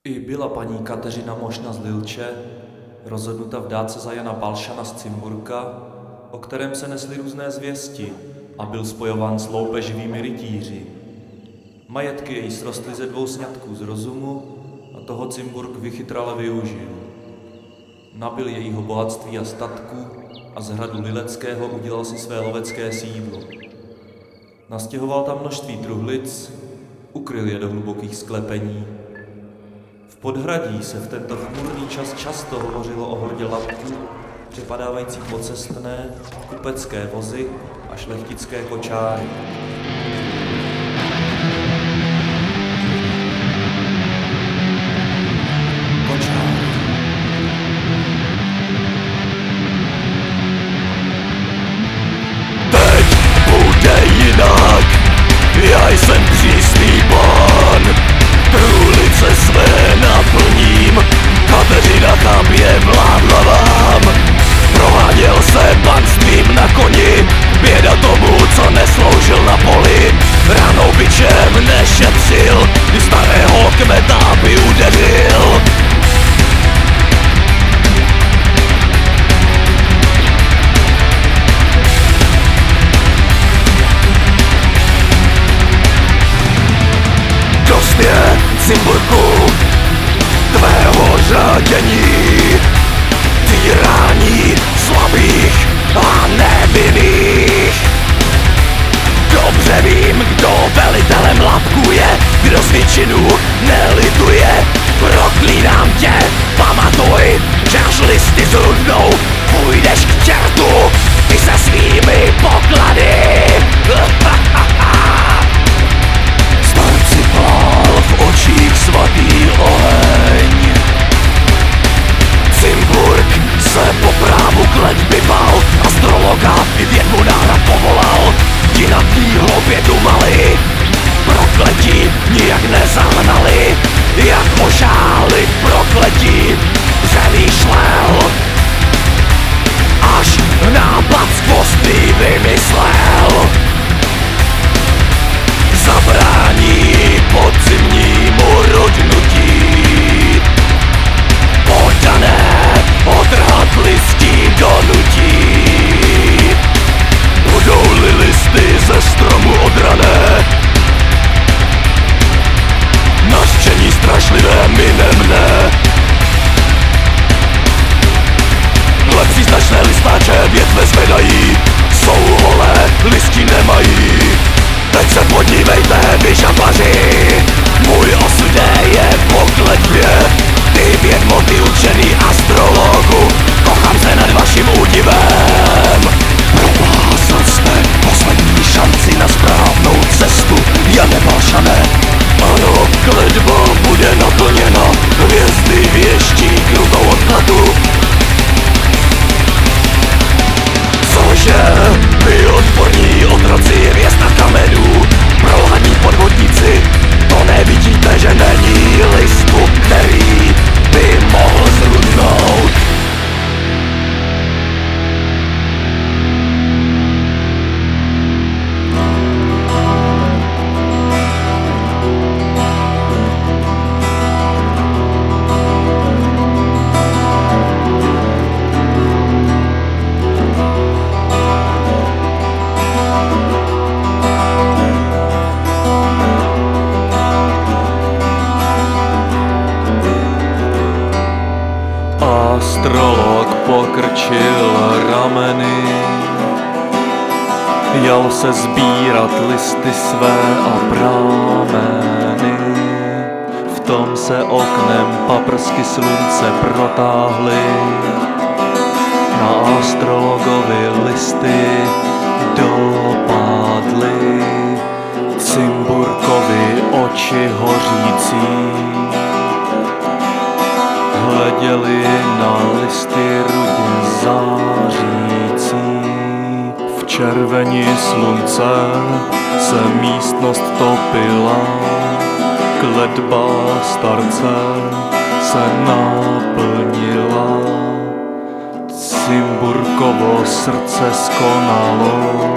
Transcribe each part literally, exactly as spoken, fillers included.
I byla paní Kateřina Mošna z Lilče rozhodnuta vdát se za Jana Balšana z Cimburka, o kterém se nesly různé zvěsti a byl spojován s loupeživými rytíři. Majetky její srostly ze dvou sňatků z rozumu a toho Cimburk vychytrale využil. Nabil jejího bohatství a statku a z hradu Lileckého udělal si své lovecké sídlo. Nastěhoval tam množství truhlic, ukryl je do hlubokých sklepení. V podhradí se v tento chmurný čas často hovořilo o hordě lapků, přepadávající pocestné, kupecké vozy a šlechtické kočáry. Kočáry. Teď bude jinak, já jsem přísný pán. Truhlice své naplním, Kateřina chápě vládla vám. Prováděl se panstvím na koni, běda tomu, co nesloužil na poli. Ranou bičem nešetřil, když starého kmeta by udeřil. Dost je, Cimburku, tvého řádění, týrání slabých a nevinných. Dobře vím, kdo velitelem lapků je, kdo z většinu nelituje. Proklínám tě, pamatuj, že až listy zrudnou, půjdeš k čertu, ty se svými poklady. Starci plál v očích svatý oheň. Cimburk se po právu kletby bál, astrologa i vědmu nárad povolal. Ti na tý hloupě dumali, prokletí nijak nezahnali. Jak ožálit prokletí přemýšlel, až nápad skvostný vymyslel. Zabrání podzimnímu rodnutí, poddané odrhat listí donutí. Budou-li listy ze stromu odrané, nařčení strašlivé mine mne. Dle příznačné listáče větve zvedají, jsou holé, listí nemají. Teď se podívejte, vy žabaři, můj osud je po kletbě. Ty vědmo, ty učený astrologu, kochám se nad vaším údivem. Propásal jste poslední šanci na správnou cestu, Jane Balšané. Ano, kletba bude naplněna, hvězdy věští krutou odkladu. Cože, vy odporní otroci hvězd a kamenů, prohladní podvodníci, to nevidíte, že není listu, který by mohl zrudnout. Astrolog pokrčil rameny, jal se sbírat listy své a prámeny. V tom se oknem paprsky slunce protáhly, na astrologovi listy dopadly. Cimburkovi oči hořící hleděli na listy rudě zářící. V červeni slunce se místnost topila, kletba starce se naplnila. Cimburkovo srdce skonalo,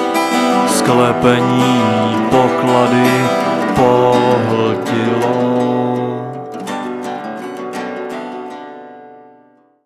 sklepení poklady pohltilo.